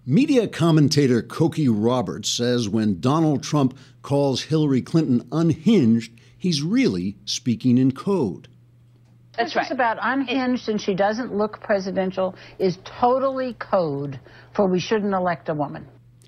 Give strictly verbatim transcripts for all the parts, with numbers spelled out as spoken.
Media commentator Cokie Roberts says when Donald Trump calls Hillary Clinton unhinged, he's really speaking in code. That's right. It's about unhinged and she doesn't look presidential is totally code for we shouldn't elect a woman.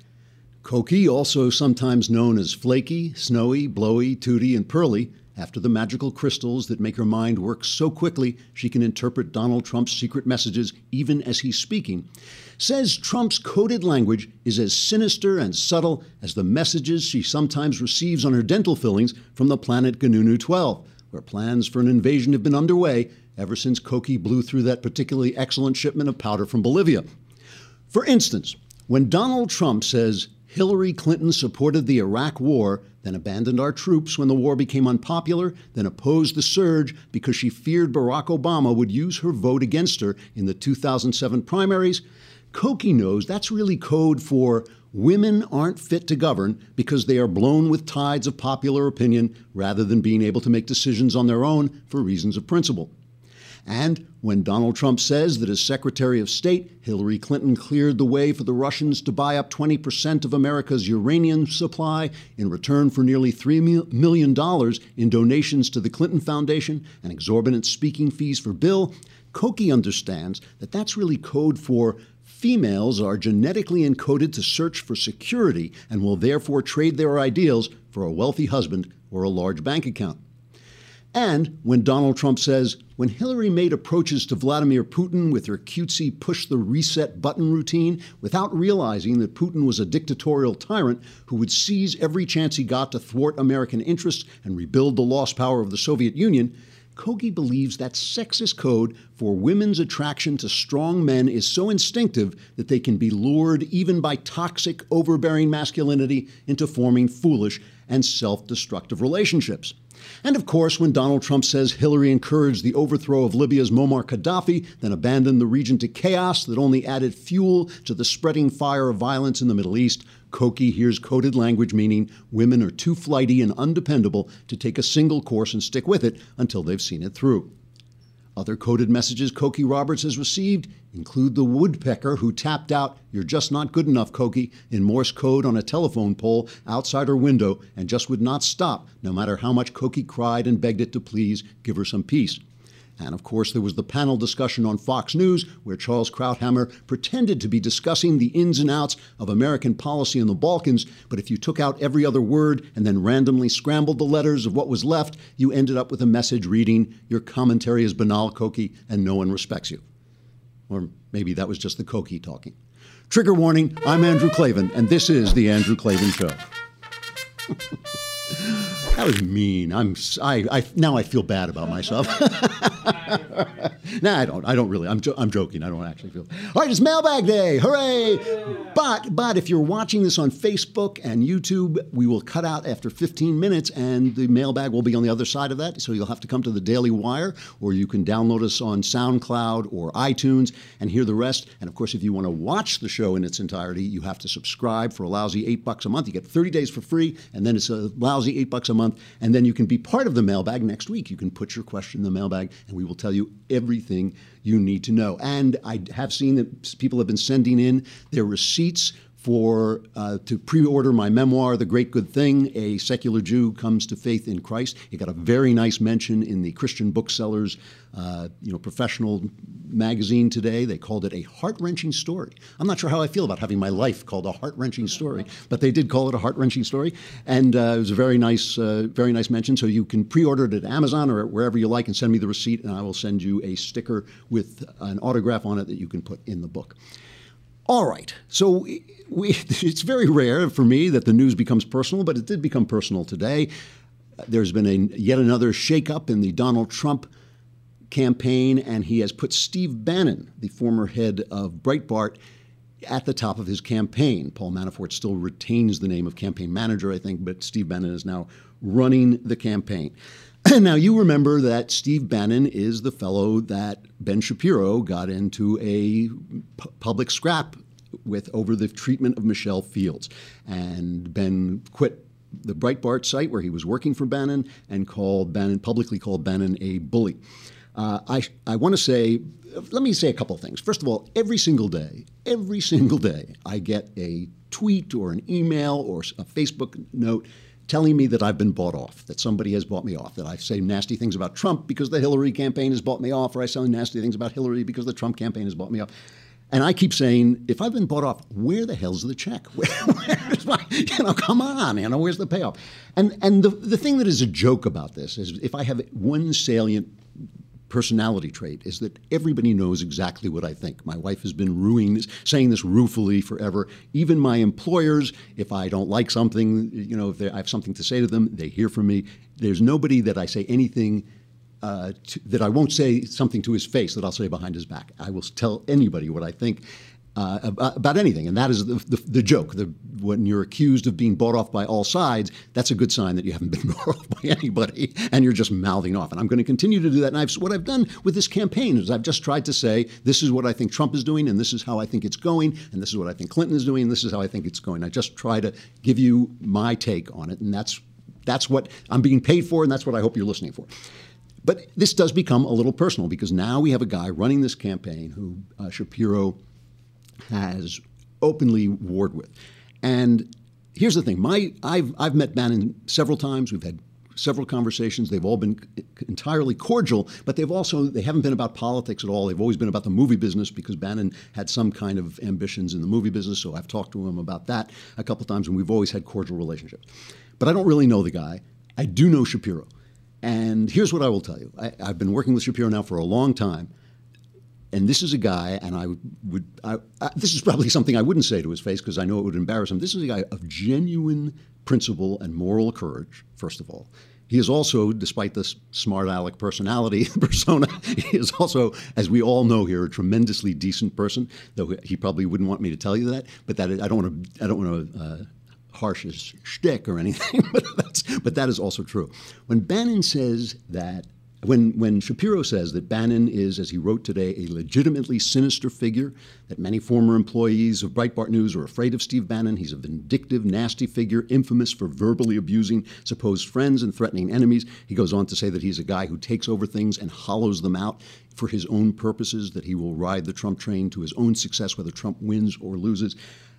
Cokie, also sometimes known as Flaky, Snowy, Blowy, Tooty, and Pearly, after the magical crystals that make her mind work so quickly she can interpret Donald Trump's secret messages even as he's speaking, says Trump's coded language is as sinister and subtle as the messages she sometimes receives on her dental fillings from the planet Ganunu twelve, where plans for an invasion have been underway ever since Cokie blew through that particularly excellent shipment of powder from Bolivia. For instance, when Donald Trump says Hillary Clinton supported the Iraq War, then abandoned our troops when the war became unpopular, then opposed the surge because she feared Barack Obama would use her vote against her in the two thousand seven primaries, Cokie knows that's really code for women aren't fit to govern because they are blown with tides of popular opinion rather than being able to make decisions on their own for reasons of principle. And when Donald Trump says that as Secretary of State, Hillary Clinton cleared the way for the Russians to buy up twenty percent of America's uranium supply in return for nearly three million dollars in donations to the Clinton Foundation and exorbitant speaking fees for Bill, Cokie understands that that's really code for females are genetically encoded to search for security and will therefore trade their ideals for a wealthy husband or a large bank account. And when Donald Trump says, when Hillary made approaches to Vladimir Putin with her cutesy push the reset button routine without realizing that Putin was a dictatorial tyrant who would seize every chance he got to thwart American interests and rebuild the lost power of the Soviet Union, Cokie believes that sexist code for women's attraction to strong men is so instinctive that they can be lured even by toxic, overbearing masculinity into forming foolish and self-destructive relationships. And of course, when Donald Trump says Hillary encouraged the overthrow of Libya's Muammar Gaddafi, then abandoned the region to chaos that only added fuel to the spreading fire of violence in the Middle East, Cokie hears coded language meaning women are too flighty and undependable to take a single course and stick with it until they've seen it through. Other coded messages Cokie Roberts has received include the woodpecker who tapped out, "You're just not good enough, Cokie," in Morse code on a telephone pole outside her window and just would not stop, no matter how much Cokie cried and begged it to please give her some peace. And of course, there was the panel discussion on Fox News where Charles Krauthammer pretended to be discussing the ins and outs of American policy in the Balkans, but if you took out every other word and then randomly scrambled the letters of what was left, you ended up with a message reading, "Your commentary is banal, Cokie, and no one respects you." Or maybe that was just the Cokie talking. Trigger warning, I'm Andrew Klavan, and this is The Andrew Klavan Show. That was mean. I'm, I, I, now I feel bad about myself. No, I don't. I don't really. I'm, jo- I'm joking. I don't actually feel. All right, it's Mailbag Day. Hooray! But, but if you're watching this on Facebook and YouTube, we will cut out after fifteen minutes and the mailbag will be on the other side of that. So you'll have to come to the Daily Wire, or you can download us on SoundCloud or iTunes and hear the rest. And of course, if you want to watch the show in its entirety, you have to subscribe for a lousy eight bucks a month. You get thirty days for free, and then it's a lousy eight bucks a month. And then you can be part of the mailbag next week. You can put your question in the mailbag, and we will tell you everything you need to know. And I have seen that people have been sending in their receipts for uh, to pre-order my memoir, The Great Good Thing, A Secular Jew Comes to Faith in Christ. It got a very nice mention in the Christian Booksellers, uh, you know, professional magazine today. They called it a heart-wrenching story. I'm not sure how I feel about having my life called a heart-wrenching story, but they did call it a heart-wrenching story, and uh, it was a very nice, uh, very nice mention. So you can pre-order it at Amazon or wherever you like, and send me the receipt, and I will send you a sticker with an autograph on it that you can put in the book. All right, so we, it's very rare for me that the news becomes personal, but it did become personal today. There's been a, yet another shakeup in the Donald Trump campaign, and he has put Steve Bannon, the former head of Breitbart, at the top of his campaign. Paul Manafort still retains the name of campaign manager, I think, but Steve Bannon is now running the campaign. Now, you remember that Steve Bannon is the fellow that Ben Shapiro got into a pu- public scrap with over the treatment of Michelle Fields. And Ben quit the Breitbart site where he was working for Bannon and called Bannon, publicly called Bannon a bully. Uh, I, I want to say, let me say a couple of things. First of all, every single day, every single day, I get a tweet or an email or a Facebook note telling me that I've been bought off, that somebody has bought me off, that I say nasty things about Trump because the Hillary campaign has bought me off, or I say nasty things about Hillary because the Trump campaign has bought me off. And I keep saying, if I've been bought off, where the hell's the check? Where, where's my, you know, come on, you know, where's the payoff? And and the, the thing that is a joke about this is if I have one salient personality trait is that everybody knows exactly what I think. My wife has been ruining this, saying this ruefully forever. Even my employers, if I don't like something, you know, if I have something to say to them, they hear from me. There's nobody that I say anything uh, to, that I won't say something to his face that I'll say behind his back. I will tell anybody what I think uh, about, about anything, and that is the, the, the joke. The, when you're accused of being bought off by all sides, that's a good sign that you haven't been bought off by anybody, and you're just mouthing off. And I'm going to continue to do that. And I've, what I've done with this campaign is I've just tried to say, this is what I think Trump is doing, and this is how I think it's going, and this is what I think Clinton is doing, and this is how I think it's going. I just try to give you my take on it, and that's that's what I'm being paid for, and that's what I hope you're listening for. But this does become a little personal because now we have a guy running this campaign who uh, Shapiro has openly warred with. And here's the thing. My, I've, I've met Bannon several times. We've had several conversations. They've all been entirely cordial, but they've also, they haven't been about politics at all. They've always been about the movie business because Bannon had some kind of ambitions in the movie business. So I've talked to him about that a couple of times, and we've always had cordial relationships. But I don't really know the guy. I do know Shapiro. And here's what I will tell you. I, I've been working with Shapiro now for a long time. And this is a guy, and I would, I, I, this is probably something I wouldn't say to his face because I know it would embarrass him. This is a guy of genuine principle and moral courage, first of all. He is also, despite this smart aleck personality persona, he is also, as we all know here, a tremendously decent person, though he probably wouldn't want me to tell you that. But that I don't want to, I don't want to uh, harsh his shtick or anything, but, that's, but that is also true. When Bannon says that, When, when Shapiro says that Bannon is, as he wrote today, a legitimately sinister figure, that many former employees of Breitbart News are afraid of Steve Bannon, he's a vindictive, nasty figure, infamous for verbally abusing supposed friends and threatening enemies. He goes on to say that he's a guy who takes over things and hollows them out for his own purposes, that he will ride the Trump train to his own success, whether Trump wins or loses.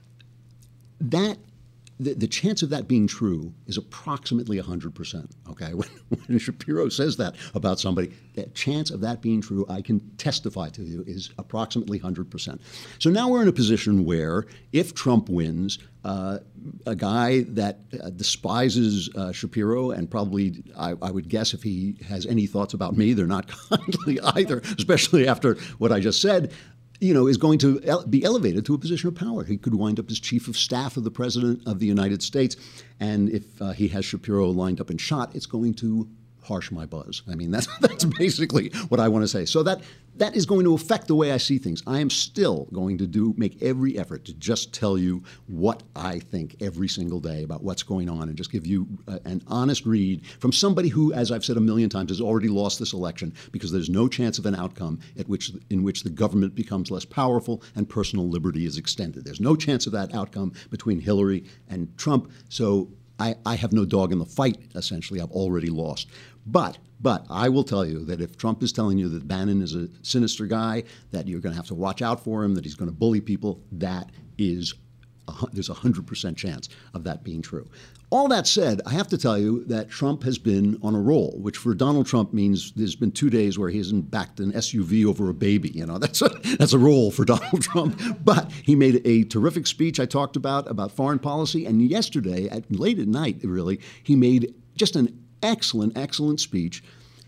That The, the chance of that being true is approximately one hundred percent, okay? When, when Shapiro says that about somebody, the chance of that being true, I can testify to you, is approximately one hundred percent. So now we're in a position where if Trump wins, uh, a guy that uh, despises uh, Shapiro, and probably, I, I would guess if he has any thoughts about me, they're not kindly either, especially after what I just said, you know, is going to ele- be elevated to a position of power. He could wind up as chief of staff of the president of the United States. And if uh, he has Shapiro lined up and shot, it's going to harsh my buzz. I mean, that's that's basically what I want to say. So that that is going to affect the way I see things. I am still going to do make every effort to just tell you what I think every single day about what's going on and just give you uh, an honest read from somebody who, as I've said a million times, has already lost this election because there's no chance of an outcome at which in which the government becomes less powerful and personal liberty is extended. There's no chance of that outcome between Hillary and Trump. So I, I have no dog in the fight, essentially. I've already lost. But but I will tell you that if Trump is telling you that Bannon is a sinister guy, that you're going to have to watch out for him, that he's going to bully people, that is, a, there's a one hundred percent chance of that being true. All that said, I have to tell you that Trump has been on a roll, which for Donald Trump means there's been two days where he hasn't backed an S U V over a baby. You know, that's a, that's a roll for Donald Trump. But he made a terrific speech I talked about, about foreign policy. And yesterday, at late at night, really, he made just an excellent, excellent speech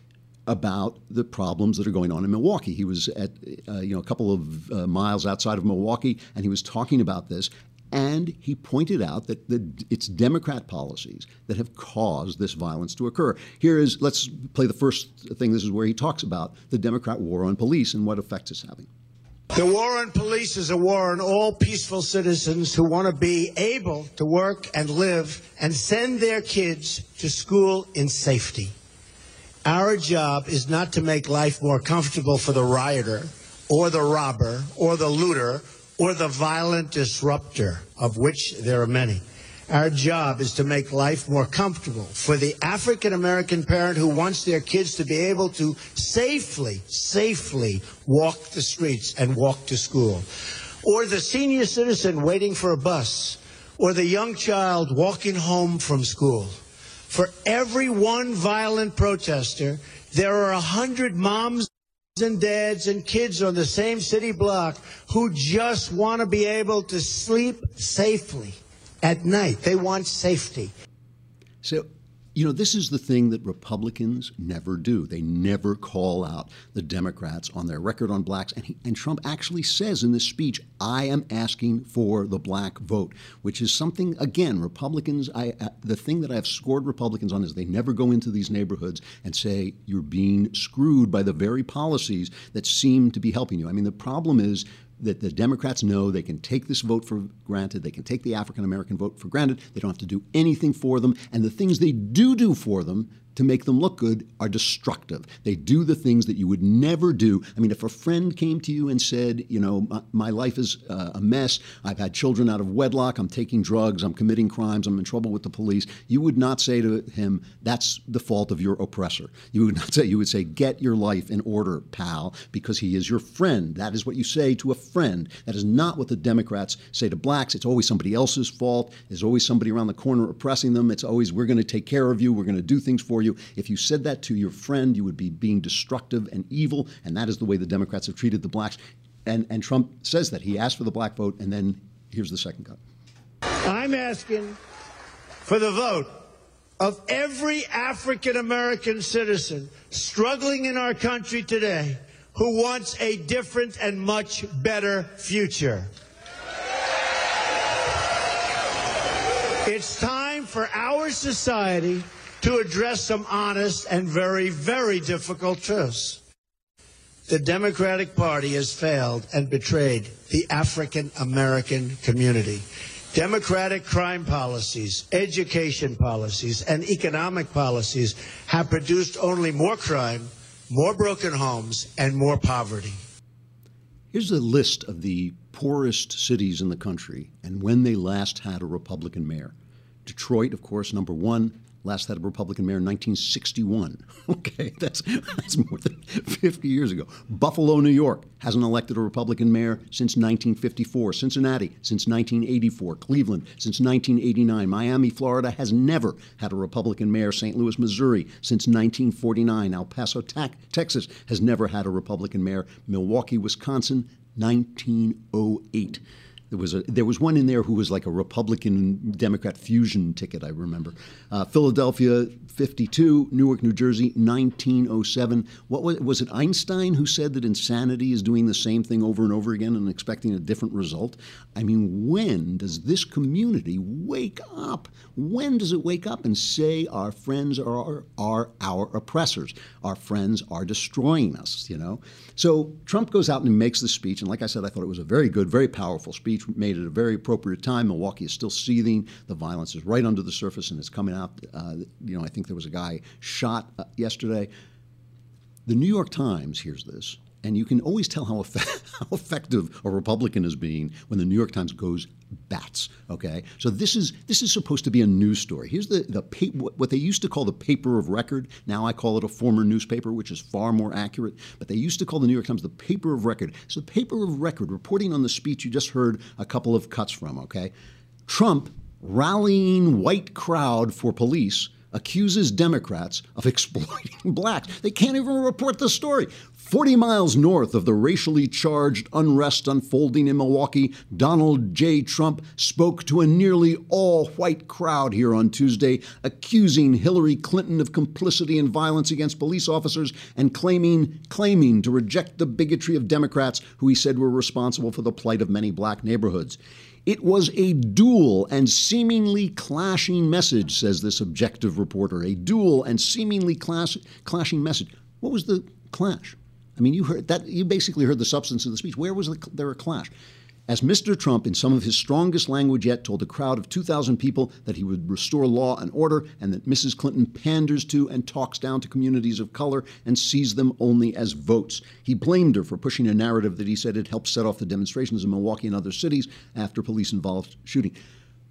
about the problems that are going on in Milwaukee. He was at, uh, you know, a couple of uh, miles outside of Milwaukee, and he was talking about this. And he pointed out that the, it's Democrat policies that have caused this violence to occur. Here is, let's play the first thing. This is where he talks about the Democrat war on police and what effects it's having. The war on police is a war on all peaceful citizens who want to be able to work and live and send their kids to school in safety. Our job is not to make life more comfortable for the rioter or the robber or the looter or the violent disruptor, of which there are many. Our job is to make life more comfortable for the African-American parent who wants their kids to be able to safely, safely walk the streets and walk to school, or the senior citizen waiting for a bus, or the young child walking home from school. For every one violent protester, there are a hundred moms and dads and kids on the same city block who just want to be able to sleep safely at night. They want safety. So, you know, this is the thing that Republicans never do. They never call out the Democrats on their record on blacks. And, he, and Trump actually says in this speech, I am asking for the black vote, which is something, again, Republicans, I, uh, the thing that I've scored Republicans on is they never go into these neighborhoods and say you're being screwed by the very policies that seem to be helping you. I mean, the problem is that the Democrats know they can take this vote for granted. They can take the African-American vote for granted. They don't have to do anything for them. And the things they do do for them to make them look good are destructive. They do the things that you would never do. I mean, if a friend came to you and said, you know, my, my life is uh, a mess, I've had children out of wedlock, I'm taking drugs, I'm committing crimes, I'm in trouble with the police, you would not say to him, that's the fault of your oppressor. You would not say, you would say, get your life in order, pal, because he is your friend. That is what you say to a friend. That is not what the Democrats say to blacks. It's always somebody else's fault. There's always somebody around the corner oppressing them. It's always, we're going to take care of you, we're going to do things for you. If you said that to your friend, you would be being destructive and evil, and that is the way the Democrats have treated the blacks. And, and Trump says that. He asked for the black vote, and then here's the second cut. I'm asking for the vote of every African-American citizen struggling in our country today who wants a different and much better future. It's time for our society to address some honest and very, very difficult truths. The Democratic Party has failed and betrayed the African-American community. Democratic crime policies, education policies, and economic policies have produced only more crime, more broken homes, and more poverty. Here's a list of the poorest cities in the country and when they last had a Republican mayor. Detroit, of course, number one. Last had a Republican mayor in nineteen sixty-one. Okay, that's, that's more than fifty years ago. Buffalo, New York, hasn't elected a Republican mayor since nineteen fifty-four. Cincinnati, since nineteen eighty-four. Cleveland, since nineteen eighty-nine. Miami, Florida, has never had a Republican mayor. Saint Louis, Missouri, since nineteen forty-nine. El Paso, Texas, has never had a Republican mayor. Milwaukee, Wisconsin, nineteen oh eight. There was a there was one in there who was like a Republican Democrat fusion ticket, I remember. Uh, Philadelphia, fifty-two. Newark, New Jersey, nineteen oh seven. What was, was it Einstein who said that insanity is doing the same thing over and over again and expecting a different result? I mean, when does this community wake up? When does it wake up and say our friends are, are our oppressors? Our friends are destroying us, you know? So Trump goes out and he makes the speech, and like I said, I thought it was a very good, very powerful speech, made at a very appropriate time. Milwaukee is still seething. The violence is right under the surface, and it's coming out. Uh, you know, I think there was a guy shot uh, yesterday. The New York Times hears this, and you can always tell how, effect, how effective a Republican is being when the New York Times goes bats. Okay, so this is this is supposed to be a news story. Here's the the pa- what they used to call the paper of record. Now I call it a former newspaper, which is far more accurate. But they used to call the New York Times the paper of record. So the paper of record, reporting on the speech you just heard a couple of cuts from. Okay, Trump rallying white crowd for police accuses Democrats of exploiting blacks. They can't even report the story. forty miles north of the racially charged unrest unfolding in Milwaukee, Donald J. Trump spoke to a nearly all-white crowd here on Tuesday, accusing Hillary Clinton of complicity in violence against police officers and claiming, claiming to reject the bigotry of Democrats who he said were responsible for the plight of many black neighborhoods. It was a dual and seemingly clashing message, says this objective reporter, a dual and seemingly clash, clashing message. What was the clash? I mean, you heard that. You basically heard the substance of the speech. Where was the, there a clash? As Mister Trump, in some of his strongest language yet, told a crowd of two thousand people that he would restore law and order, and that Missus Clinton panders to and talks down to communities of color and sees them only as votes. He blamed her for pushing a narrative that he said had helped set off the demonstrations in Milwaukee and other cities after police-involved shooting.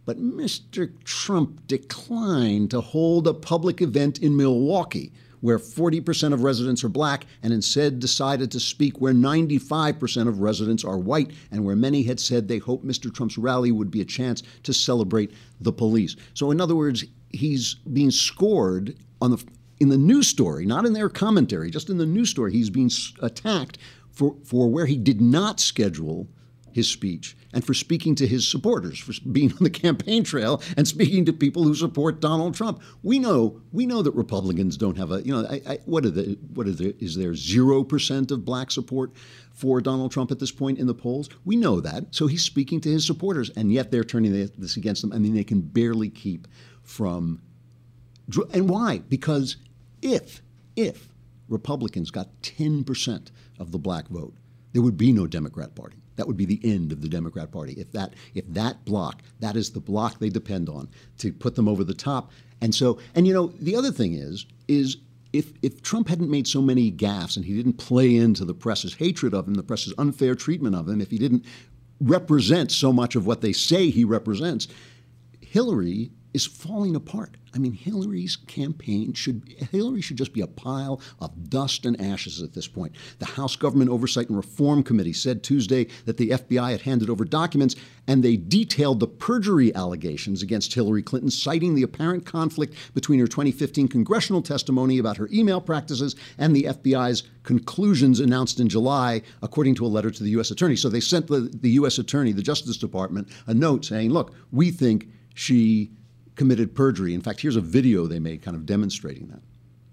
But Mister Trump declined to hold a public event in Milwaukee, where forty percent of residents are black, and instead decided to speak where ninety-five percent of residents are white, and where many had said they hoped Mister Trump's rally would be a chance to celebrate the police. So in other words, he's being scored on the in the news story, not in their commentary, just in the news story. He's being attacked for, for where he did not schedule his speech, and for speaking to his supporters, for being on the campaign trail and speaking to people who support Donald Trump. We know we know that Republicans don't have a, you know, I, I, what are the, what are the, is there zero percent of black support for Donald Trump at this point in the polls? We know that. So he's speaking to his supporters, and yet they're turning this against him. I mean, they can barely keep from, and why? Because if, if Republicans got ten percent of the black vote, there would be no Democrat Party. That would be the end of the Democrat Party. If that if that block, that is the block they depend on to put them over the top. And so, and you know, the other thing is, is if if Trump hadn't made so many gaffes and he didn't play into the press's hatred of him, the press's unfair treatment of him, if he didn't represent so much of what they say he represents, Hillary is falling apart. I mean, Hillary's campaign should, Hillary should just be a pile of dust and ashes at this point. The House Government Oversight and Reform Committee said Tuesday that the F B I had handed over documents, and they detailed the perjury allegations against Hillary Clinton, citing the apparent conflict between her twenty fifteen congressional testimony about her email practices and the F B I's conclusions announced in July, according to a letter to the U S Attorney. So they sent the, the U S Attorney, the Justice Department, a note saying, look, we think she committed perjury. In fact, here's a video they made kind of demonstrating that.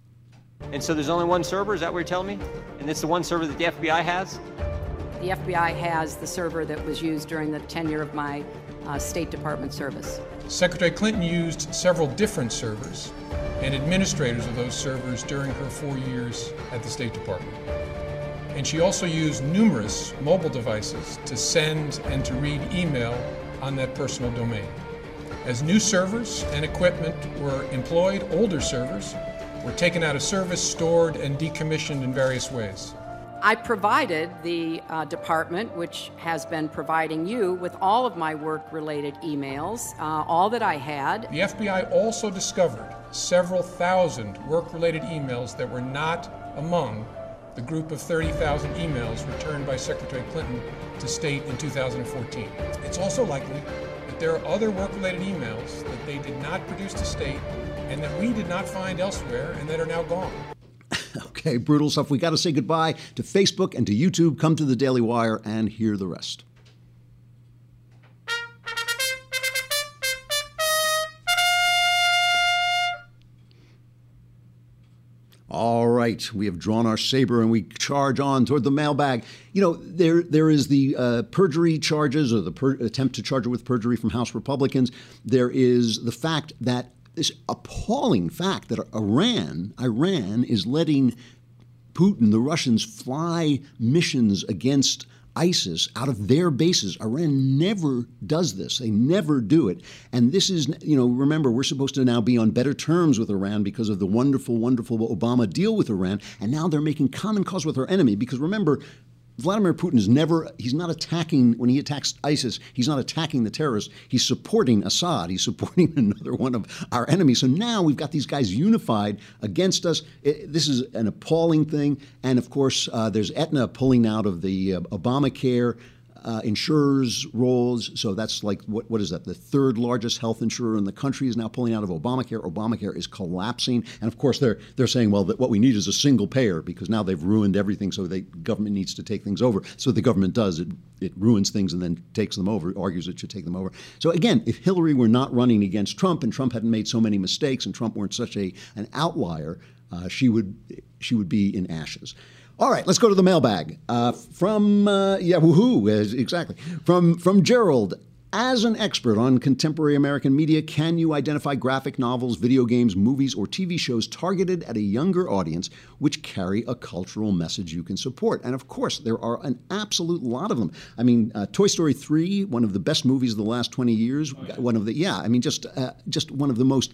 And so there's only one server, is that what you're telling me? And it's the one server that the F B I has? The F B I has the server that was used during the tenure of my uh, State Department service. Secretary Clinton used several different servers and administrators of those servers during her four years at the State Department. And she also used numerous mobile devices to send and to read email on that personal domain. As new servers and equipment were employed, older servers were taken out of service, stored, and decommissioned in various ways. I provided the uh, department, which has been providing you, with all of my work-related emails, uh, all that I had. The F B I also discovered several thousand work-related emails that were not among the group of thirty thousand emails returned by Secretary Clinton to State in two thousand fourteen. It's also likely that there are other work-related emails that they did not produce to State and that we did not find elsewhere and that are now gone. Okay, brutal stuff. We got to say goodbye to Facebook and to YouTube. Come to the Daily Wire and hear the rest. All right, we have drawn our saber and we charge on toward the mailbag. You know, there there is the uh, perjury charges or the per- attempt to charge her with perjury from House Republicans. There is the fact that this appalling fact that Iran, Iran is letting Putin, the Russians, fly missions against ISIS out of their bases. Iran never does this. They never do it. And this is, you know, remember, we're supposed to now be on better terms with Iran because of the wonderful, wonderful Obama deal with Iran. And now they're making common cause with our enemy because, remember, Vladimir Putin is never, he's not attacking, when he attacks ISIS, he's not attacking the terrorists. He's supporting Assad. He's supporting another one of our enemies. So now we've got these guys unified against us. It, this is an appalling thing. And of course, uh, there's Aetna pulling out of the uh, Obamacare uh, insurers' rolls. So that's like, what, what is that? The third largest health insurer in the country is now pulling out of Obamacare. Obamacare is collapsing. And of course, they're they're saying, well, that what we need is a single payer because now they've ruined everything. So the government needs to take things over. So the government does. It, it ruins things and then takes them over, argues it should take them over. So again, if Hillary were not running against Trump and Trump hadn't made so many mistakes and Trump weren't such a an outlier, uh, she would she would be in ashes. All right, let's go to the mailbag. Uh, from, uh, yeah, woohoo, exactly. From, from Gerald. As an expert on contemporary American media, can you identify graphic novels, video games, movies, or T V shows targeted at a younger audience which carry a cultural message you can support? And of course, there are an absolute lot of them. I mean, uh, Toy Story three, one of the best movies of the last twenty years. Oh, yeah. One of the, yeah, I mean, just uh, just one of the most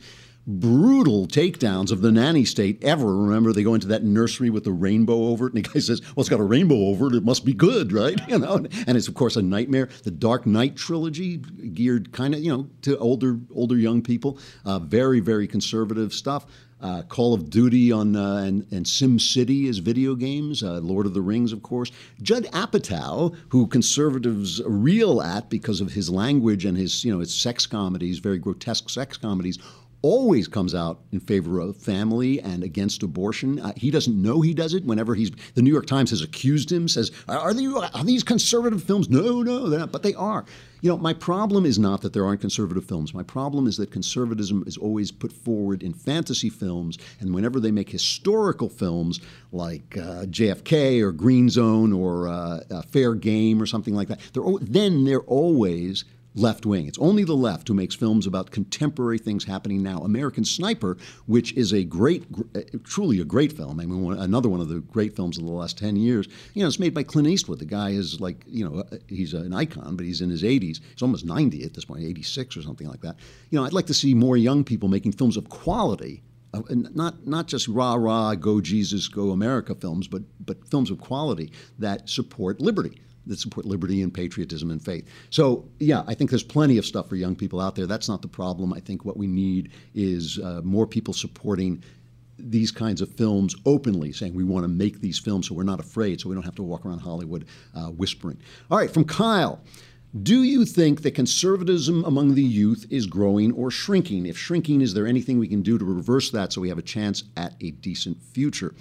brutal takedowns of the nanny state ever. Remember, they go into that nursery with the rainbow over it, and the guy says, well, it's got a rainbow over it, it must be good, right? You know, and it's, of course, a nightmare. The Dark Knight trilogy, geared kind of, you know, to older, older young people. Uh, very, very conservative stuff. Uh, Call of Duty on uh, and, and Sim City as video games, uh, Lord of the Rings, of course. Judd Apatow, who conservatives reel at because of his language and his, you know, his sex comedies, very grotesque sex comedies, always comes out in favor of family and against abortion. Uh, he doesn't know he does it. Whenever he's, the New York Times has accused him, says, are, they, are these conservative films? No, no, they're not, but they are. You know, my problem is not that there aren't conservative films. My problem is that conservatism is always put forward in fantasy films, and whenever they make historical films like uh, J F K or Green Zone or uh, uh, Fair Game or something like that, they're, then they're always left-wing. It's only the left who makes films about contemporary things happening now. American Sniper, which is a great, truly a great film. I mean, one, another one of the great films of the last ten years. You know, it's made by Clint Eastwood. The guy is like, you know, he's an icon, but he's in his eighties. He's almost ninety at this point, eighty-six or something like that. You know, I'd like to see more young people making films of quality. Uh, not not just rah-rah, go Jesus, go America films, but but films of quality that support liberty. That support liberty and patriotism and faith. So, yeah, I think there's plenty of stuff for young people out there. That's not the problem. I think what we need is uh, more people supporting these kinds of films openly, saying we want to make these films so we're not afraid, so we don't have to walk around Hollywood uh, whispering. All right, from Kyle. Do you think that conservatism among the youth is growing or shrinking? If shrinking, is there anything we can do to reverse that so we have a chance at a decent future?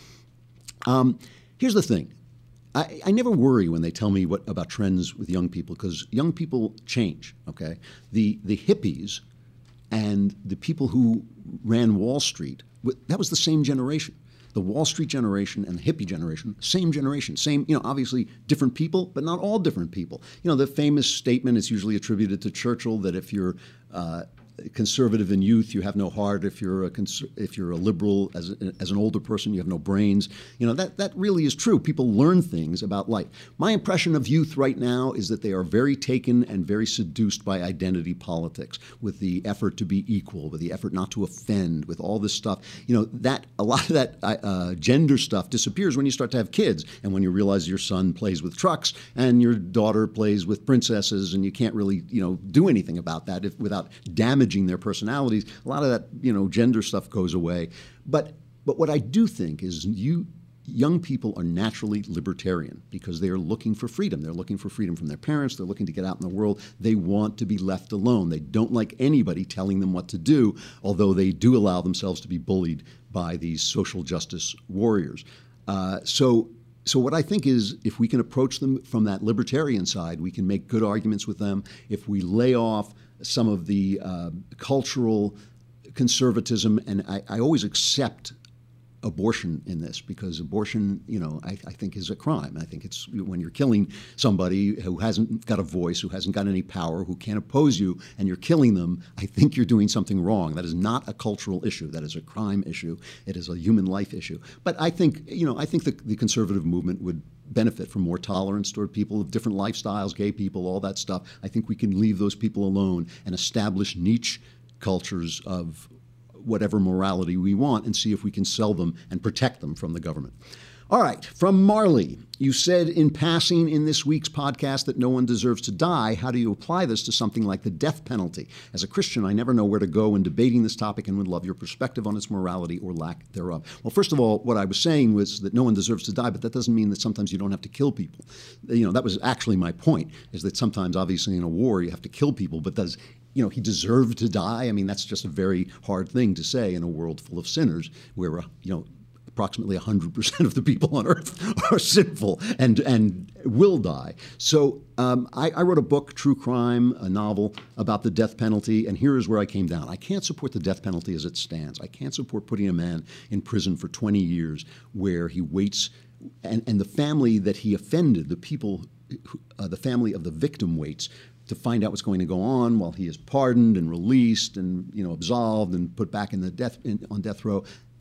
Um, here's the thing. I, I never worry when they tell me what about trends with young people, because young people change, okay? The the hippies and the people who ran Wall Street, that was the same generation. The Wall Street generation and the hippie generation, same generation, same, you know, obviously different people, but not all different people. You know, the famous statement is usually attributed to Churchill that if you're uh, conservative in youth, you have no heart. If you're a cons- if you're a liberal as a, as an older person, you have no brains. You know, that that really is true. People learn things about life. My impression of youth right now is that they are very taken and very seduced by identity politics, with the effort to be equal, with the effort not to offend, with all this stuff. You know, that a lot of that uh, gender stuff disappears when you start to have kids, and when you realize your son plays with trucks and your daughter plays with princesses, and you can't really, you know, do anything about that if, without damaging their personalities. A lot of that, you know, gender stuff goes away. But but what I do think is you young people are naturally libertarian because they are looking for freedom. They're looking for freedom from their parents. They're looking to get out in the world. They want to be left alone. They don't like anybody telling them what to do, although they do allow themselves to be bullied by these social justice warriors. Uh, so So what I think is if we can approach them from that libertarian side, we can make good arguments with them. If we lay off some of the uh, cultural conservatism, and I, I always accept abortion in this, because abortion, you know, I, I think is a crime. I think it's when you're killing somebody who hasn't got a voice, who hasn't got any power, who can't oppose you, and you're killing them, I think you're doing something wrong. That is not a cultural issue. That is a crime issue. It is a human life issue. But I think, you know, I think the, the conservative movement would benefit from more tolerance toward people of different lifestyles, gay people, all that stuff. I think we can leave those people alone and establish niche cultures of whatever morality we want and see if we can sell them and protect them from the government. All right, from Marley, you said in passing in this week's podcast that no one deserves to die. How do you apply this to something like the death penalty? As a Christian, I never know where to go in debating this topic and would love your perspective on its morality or lack thereof. Well, first of all, what I was saying was that no one deserves to die, but that doesn't mean that sometimes you don't have to kill people. You know, that was actually my point, is that sometimes, obviously, in a war, you have to kill people, but does you know, he deserved to die? I mean, that's just a very hard thing to say in a world full of sinners where, uh, you know, approximately one hundred percent of the people on earth are sinful and and will die. So um, I, I wrote a book, True Crime, a novel about the death penalty, and here is where I came down. I can't support the death penalty as it stands. I can't support putting a man in prison for twenty years where he waits, and, and the family that he offended, the people, who, uh, the family of the victim waits to find out what's going to go on while he is pardoned and released and, you know, absolved and put back in the death in, on death row.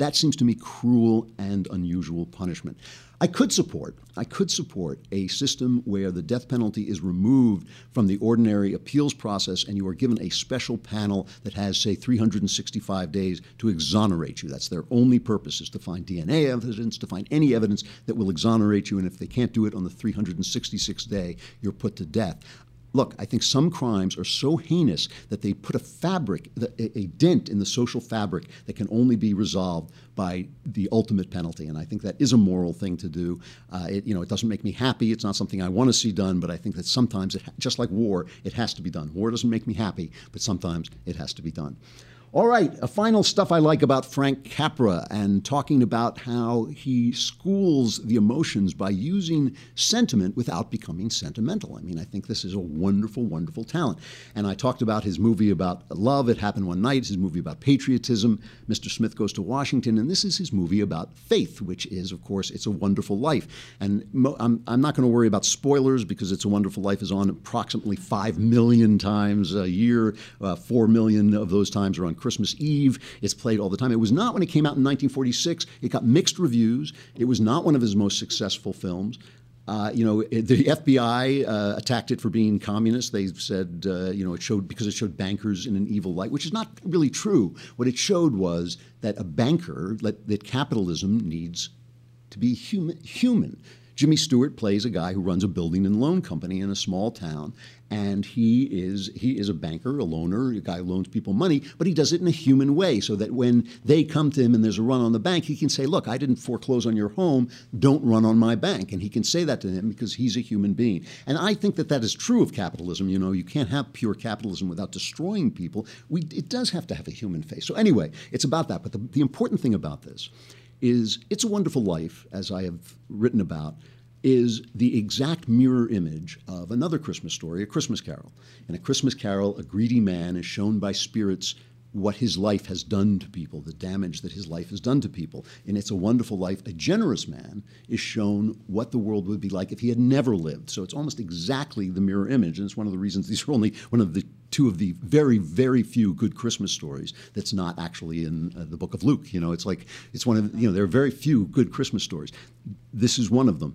That seems to me cruel and unusual punishment. I could support, I could support a system where the death penalty is removed from the ordinary appeals process and you are given a special panel that has, say, three hundred sixty-five days to exonerate you. That's their only purpose, is to find D N A evidence, to find any evidence that will exonerate you, and if they can't do it on the three hundred sixty-sixth day, you're put to death. Look, I think some crimes are so heinous that they put a fabric, a, a dent in the social fabric that can only be resolved by the ultimate penalty. And I think that is a moral thing to do. Uh, it, you know, it doesn't make me happy. It's not something I want to see done, but I think that sometimes, it, just like war, it has to be done. War doesn't make me happy, but sometimes it has to be done. All right, a final stuff I like about Frank Capra, and talking about how he schools the emotions by using sentiment without becoming sentimental. I mean, I think this is a wonderful, wonderful talent. And I talked about his movie about love, It Happened One Night, his movie about patriotism, Mister Smith Goes to Washington, and this is his movie about faith, which is, of course, It's a Wonderful Life. And mo- I'm, I'm not going to worry about spoilers because It's a Wonderful Life is on approximately five million times a year. Uh, four million of those times are on Christmas Eve. It's played all the time. It was not when it came out in nineteen forty-six. It got mixed reviews. It was not one of his most successful films. Uh, you know, the F B I uh, attacked it for being communist. They said, uh, you know, it showed, because it showed bankers in an evil light, which is not really true. What it showed was that a banker, that, that capitalism needs to be human. human. Jimmy Stewart plays a guy who runs a building and loan company in a small town, and he is he is a banker, a loaner, a guy who loans people money, but he does it in a human way so that when they come to him and there's a run on the bank, he can say, look, I didn't foreclose on your home, don't run on my bank. And he can say that to him because he's a human being. And I think that that is true of capitalism. You know, you can't have pure capitalism without destroying people. We, it does have to have a human face. So anyway, it's about that. But the, the important thing about this is It's a Wonderful Life, as I have written about, is the exact mirror image of another Christmas story, A Christmas Carol. In A Christmas Carol, a greedy man is shown by spirits what his life has done to people, the damage that his life has done to people. In It's a Wonderful Life, a generous man is shown what the world would be like if he had never lived. So it's almost exactly the mirror image, and it's one of the reasons these are only one of the two of the very, very few good Christmas stories that's not actually in uh, the book of Luke. You know, it's like, it's one of, you know, there are very few good Christmas stories. This is one of them.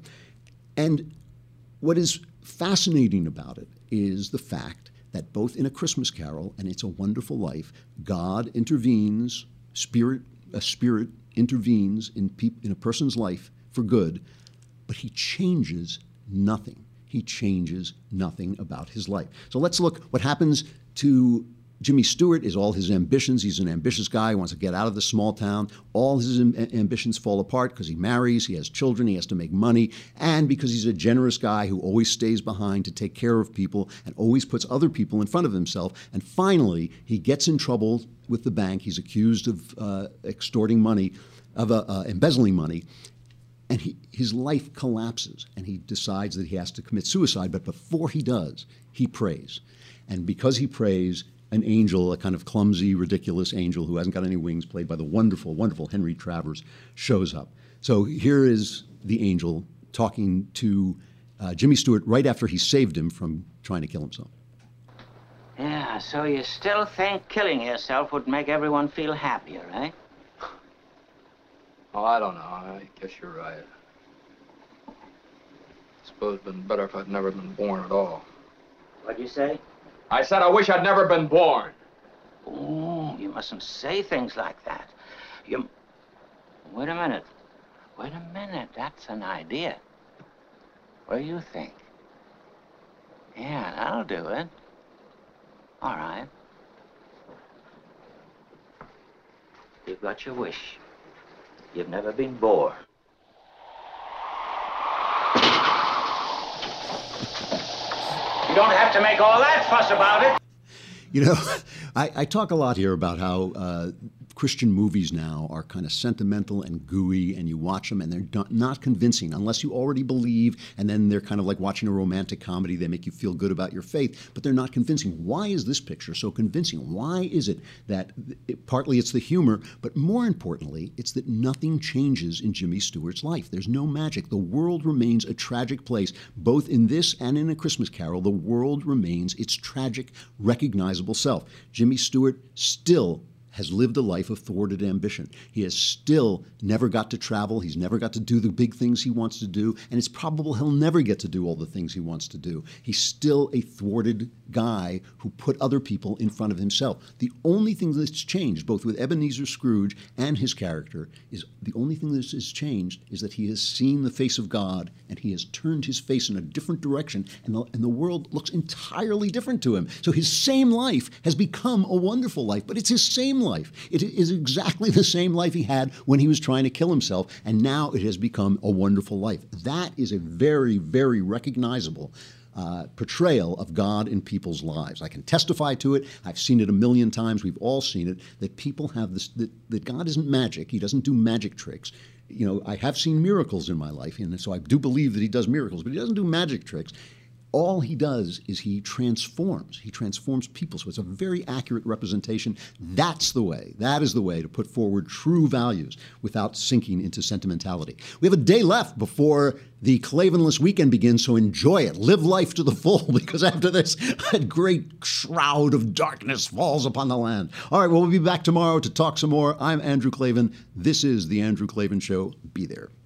And what is fascinating about it is the fact that both in A Christmas Carol and It's a Wonderful Life, God intervenes, spirit, a spirit intervenes in, peop- in a person's life for good, but he changes nothing. He changes nothing about his life. So let's look what happens to Jimmy Stewart is all his ambitions. He's an ambitious guy. He wants to get out of the small town. All his am- ambitions fall apart because he marries, he has children, he has to make money, and because he's a generous guy who always stays behind to take care of people and always puts other people in front of himself. And finally, he gets in trouble with the bank. He's accused of uh, extorting money, of uh, uh, embezzling money. And he, his life collapses, and he decides that he has to commit suicide. But before he does, he prays. And because he prays, an angel, a kind of clumsy, ridiculous angel who hasn't got any wings, played by the wonderful, wonderful Henry Travers, shows up. So here is the angel talking to uh, Jimmy Stewart right after he saved him from trying to kill himself. Yeah, so you still think killing yourself would make everyone feel happier, eh? Oh, I don't know. I guess you're right. I suppose it'd been better if I'd never been born at all. What'd you say? I said I wish I'd never been born. Oh, you mustn't say things like that. You... Wait a minute. Wait a minute. That's an idea. What do you think? Yeah, that'll do it. All right. You've got your wish. You've never been born. You don't have to make all that fuss about it. You know, I, I talk a lot here about how uh, Christian movies now are kind of sentimental and gooey, and you watch them and they're not, not convincing unless you already believe, and then they're kind of like watching a romantic comedy. They make you feel good about your faith, but they're not convincing. Why is this picture so convincing? Why is it that it, partly it's the humor, but more importantly, it's that nothing changes in Jimmy Stewart's life. There's no magic. The world remains a tragic place, both in this and in A Christmas Carol. The world remains its tragic, recognizable self. Jimmy Stewart still has lived a life of thwarted ambition. He has still never got to travel. He's never got to do the big things he wants to do, and it's probable he'll never get to do all the things he wants to do. He's still a thwarted guy who put other people in front of himself. The only thing that's changed, both with Ebenezer Scrooge and his character, is the only thing that has changed is that he has seen the face of God, and he has turned his face in a different direction, and the, and the world looks entirely different to him. So his same life has become a wonderful life, but it's his same life. It is exactly the same life he had when he was trying to kill himself, and now it has become a wonderful life. That is a very, very recognizable uh, portrayal of God in people's lives. I can testify to it. I've seen it a million times. We've all seen it, that people have this, that, that God isn't magic. He doesn't do magic tricks. You know, I have seen miracles in my life, and so I do believe that he does miracles, but he doesn't do magic tricks. All he does is he transforms. He transforms people. So it's a very accurate representation. That's the way. That is the way to put forward true values without sinking into sentimentality. We have a day left before the Klavanless weekend begins, so enjoy it. Live life to the full, because after this, a great shroud of darkness falls upon the land. All right, well, we'll be back tomorrow to talk some more. I'm Andrew Klavan. This is The Andrew Klavan Show. Be there.